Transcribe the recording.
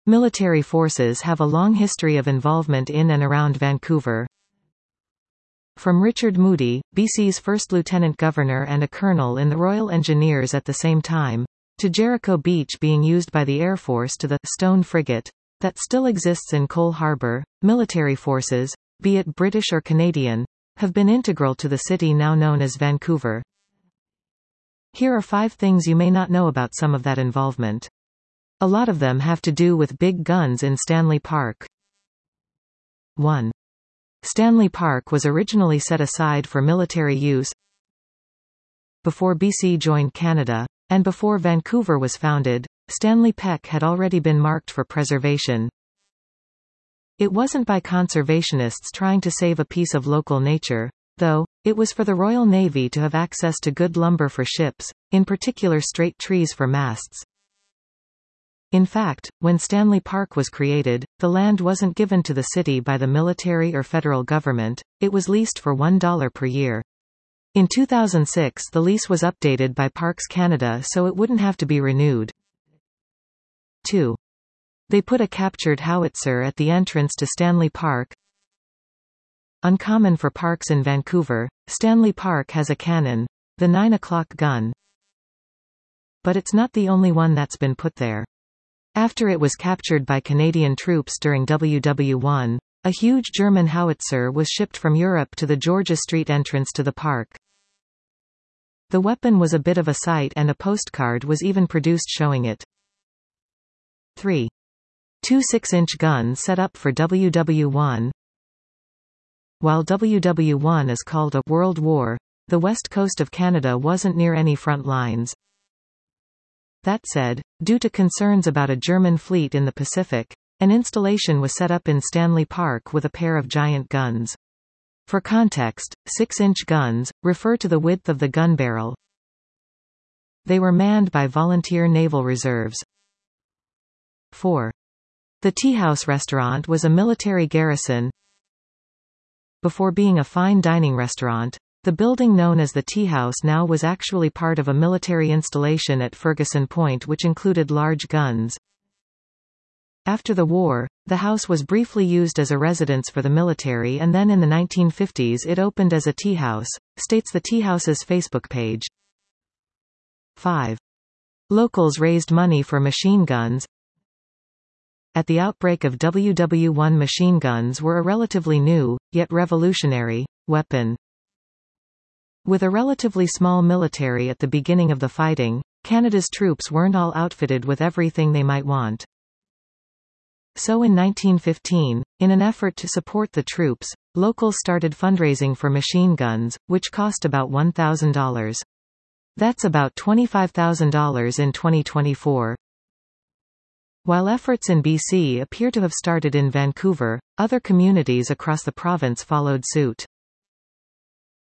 Military forces have a long history of involvement in and around Vancouver. From Richard Moody, BC's first lieutenant governor and a colonel in the Royal Engineers at the same time, to Jericho Beach being used by the Air Force to the Stone frigate that still exists in Cole Harbour, military forces, be it British or Canadian, have been integral to the city now known as Vancouver. Here are 5 things you may not know about some of that involvement. A lot of them have to do with big guns in Stanley Park. 1. Stanley Park was originally set aside for military use before BC joined Canada, and before Vancouver was founded. Stanley Park had already been marked for preservation. It wasn't by conservationists trying to save a piece of local nature, though. It was for the Royal Navy to have access to good lumber for ships, in particular straight trees for masts. In fact, when Stanley Park was created, the land wasn't given to the city by the military or federal government, it was leased for $1 per year. In 2006 the lease was updated by Parks Canada so it wouldn't have to be renewed. 2. They put a captured howitzer at the entrance to Stanley Park. Uncommon for parks in Vancouver, Stanley Park has a cannon, the 9 o'clock gun. But it's not the only one that's been put there. After it was captured by Canadian troops during WW1, a huge German howitzer was shipped from Europe to the Georgia Street entrance to the park. The weapon was a bit of a sight and a postcard was even produced showing it. 3. 2 6-inch guns set up for WW1. While WW1 is called a World War, the west coast of Canada wasn't near any front lines. That said, due to concerns about a German fleet in the Pacific, an installation was set up in Stanley Park with a pair of giant guns. For context, 6-inch guns refer to the width of the gun barrel. They were manned by volunteer naval reserves. 4. The Tea House restaurant was a military garrison. Before being a fine dining restaurant, the building known as the Tea House now was actually part of a military installation at Ferguson Point which included large guns. After the war, the house was briefly used as a residence for the military and then in the 1950s it opened as a tea house, states the Tea House's Facebook page. 5. Locals raised money for machine guns. At the outbreak of WW1 machine guns were a relatively new, yet revolutionary, weapon. With a relatively small military at the beginning of the fighting, Canada's troops weren't all outfitted with everything they might want. So in 1915, in an effort to support the troops, locals started fundraising for machine guns, which cost about $1,000. That's about $25,000 in 2024. While efforts in BC appear to have started in Vancouver, other communities across the province followed suit.